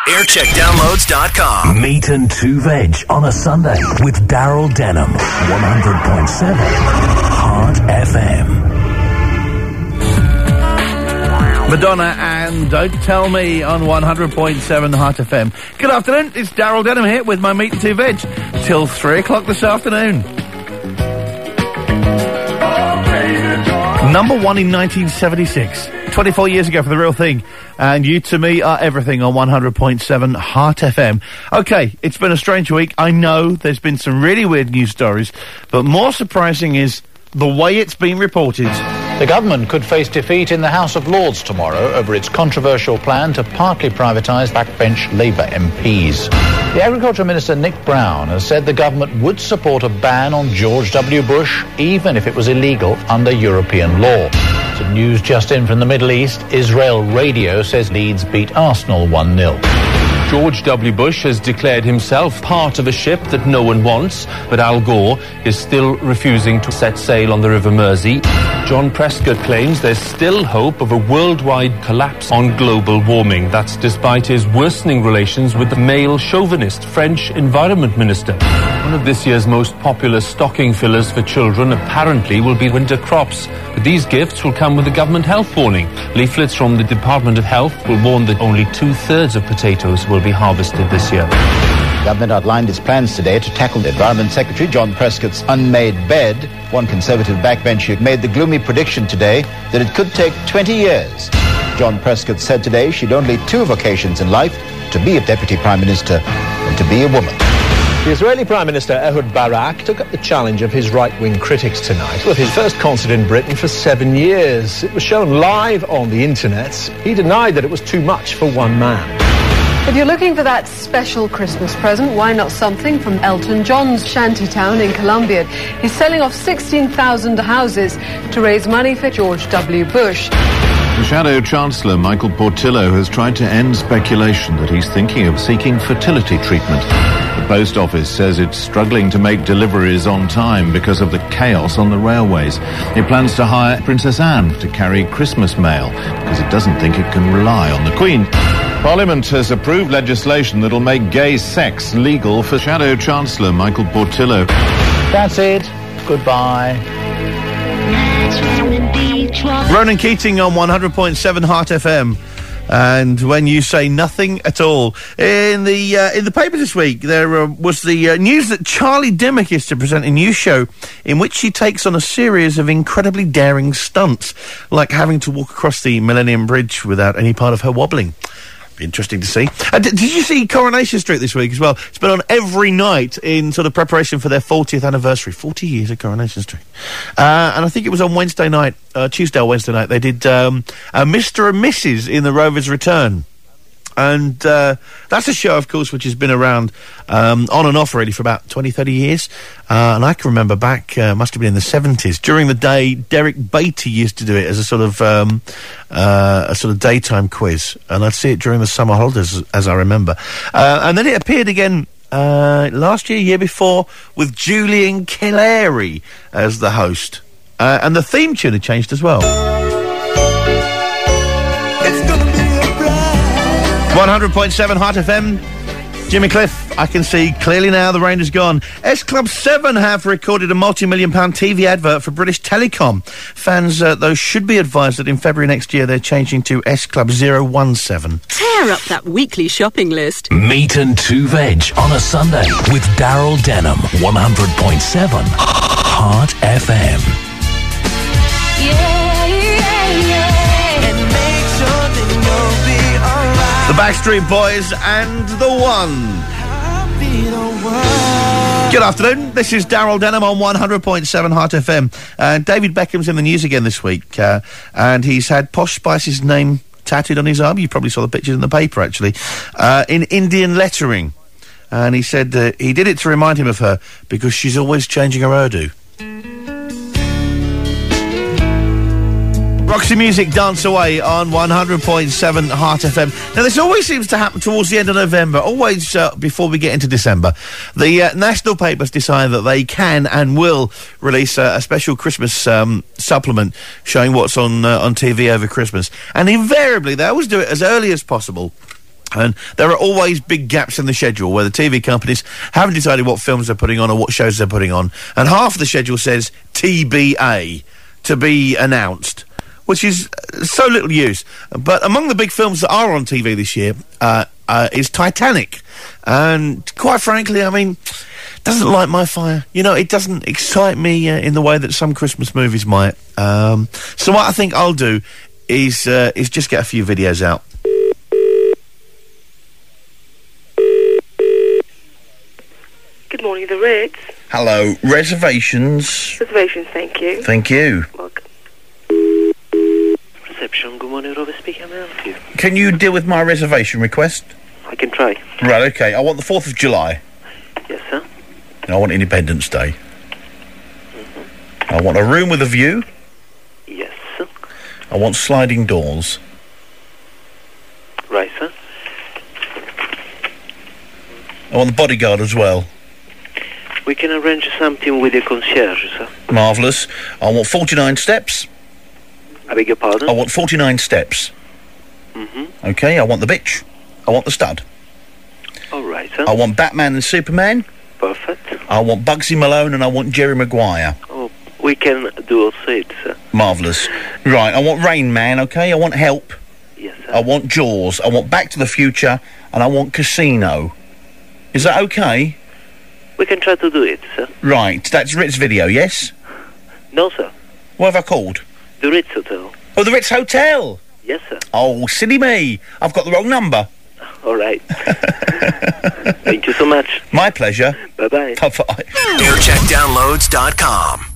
Aircheckdownloads.com. Meat and Two Veg on a Sunday with Daryl Denham. 100.7 Heart FM. Madonna and Don't Tell Me on 100.7 Heart FM. Good afternoon, it's Daryl Denham here with my Meat and Two Veg till 3 o'clock this afternoon. Number one in 1976. 24 years ago for The Real Thing. And You To Me Are Everything on 100.7 Heart FM. Okay, it's been a strange week. I know there's been some really weird news stories, but more surprising is the way it's been reported. The government could face defeat in the House of Lords tomorrow over its controversial plan to partly privatise backbench Labour MPs. The Agriculture Minister Nick Brown has said the government would support a ban on George W. Bush, even if it was illegal under European law. Some news just in from the Middle East. Israel Radio says Leeds beat Arsenal 1-0. George W. Bush has declared himself part of a ship that no one wants, but Al Gore is still refusing to set sail on the River Mersey. John Prescott claims there's still hope of a worldwide collapse on global warming. That's despite his worsening relations with the male chauvinist French Environment Minister. One of this year's most popular stocking fillers for children apparently will be winter crops. But these gifts will come with a government health warning. Leaflets from the Department of Health will warn that only 2/3 of potatoes will be harvested this year. The government outlined its plans today to tackle the Environment Secretary John Prescott's unmade bed. One Conservative backbencher made the gloomy prediction today that it could take 20 years. John Prescott said today she'd only two vocations in life, to be a Deputy Prime Minister and to be a woman. The Israeli Prime Minister Ehud Barak took up the challenge of his right-wing critics tonight with his first concert in Britain for 7 years. It was shown live on the internet. He denied that it was too much for one man. If you're looking for that special Christmas present, why not something from Elton John's shantytown in Colombia? He's selling off 16,000 houses to raise money for George W. Bush. The Shadow Chancellor, Michael Portillo, has tried to end speculation that he's thinking of seeking fertility treatment. The Post Office says it's struggling to make deliveries on time because of the chaos on the railways. It plans to hire Princess Anne to carry Christmas mail because it doesn't think it can rely on the Queen. Parliament has approved legislation that'll make gay sex legal for Shadow Chancellor Michael Portillo. That's it. Goodbye. Ronan Keating on 100.7 Heart FM. And when you say nothing at all. In the paper this week, there was the news that Charlie Dimmock is to present a new show in which she takes on a series of incredibly daring stunts, like having to walk across the Millennium Bridge without any part of her wobbling. Interesting to see. Did you see Coronation Street this week as well? It's been on every night in sort of preparation for their 40th anniversary. 40 years of Coronation Street. And I think it was on Wednesday night, Tuesday or Wednesday night, they did Mr. and Mrs. in the Rover's Return. And that's a show, of course, which has been around on and off, really, for about 20, 30 years. And I can remember back, must have been in the 70s, during the day, Derek Beatty used to do it as a sort of daytime quiz. And I'd see it during the summer holidays, as I remember. And then it appeared again last year before, with Julian Killarey as the host. And the theme tune had changed as well. 100.7 Heart FM. Jimmy Cliff, I can see clearly now the rain is gone. S Club 7 have recorded a multi-million-pound TV advert for British Telecom. Fans, though, should be advised that in February next year they're changing to S Club 017. Tear up that weekly shopping list. Meat and Two Veg on a Sunday with Daryl Denham. 100.7 Heart FM. The Backstreet Boys and The One. Good afternoon, this is Daryl Denham on 100.7 Heart FM. David Beckham's in the news again this week, and he's had Posh Spice's name tattooed on his arm. You probably saw the pictures in the paper, actually, in Indian lettering. And he said he did it to remind him of her because she's always changing her hairdo. Roxy Music, Dance Away on 100.7 Heart FM. Now, this always seems to happen towards the end of November, always before we get into December. The national papers decide that they can and will release a special Christmas supplement showing what's on TV over Christmas. And invariably, they always do it as early as possible. And there are always big gaps in the schedule where the TV companies haven't decided what films they're putting on or what shows they're putting on. And half of the schedule says TBA, to be announced, which is so little use. But among the big films that are on TV this year is Titanic. And quite frankly, I mean, doesn't light my fire. You know, it doesn't excite me in the way that some Christmas movies might. So what I think I'll do is just get a few videos out. Good morning, the Ritz. Hello, reservations. Reservations, thank you. Thank you. Welcome. Reception, good morning, Robert speaking. How may I help you? Can you deal with my reservation request? I can try. Right, okay. I want the 4th of July. Yes, sir. I want Independence Day. I want a room with a view. Yes, sir. I want sliding doors. Right, sir. I want the bodyguard as well. We can arrange something with the concierge, sir. Marvellous. I want 49 steps. I beg your pardon? I want 49 steps. Mm-hmm. Okay, I want the bitch. I want the stud. All right, sir. I want Batman and Superman. Perfect. I want Bugsy Malone and I want Jerry Maguire. Oh, we can do also it, sir. Marvellous. Right, I want Rain Man, okay? I want Help. Yes, sir. I want Jaws. I want Back to the Future. And I want Casino. Is that okay? We can try to do it, sir. Right, that's Ritz Video, yes? No, sir. What have I called? The Ritz Hotel. Oh, the Ritz Hotel! Yes, sir. Oh, silly me. I've got the wrong number. All right. Thank you so much. My pleasure. Bye-bye. Bye-bye. AirCheckDownloads.com.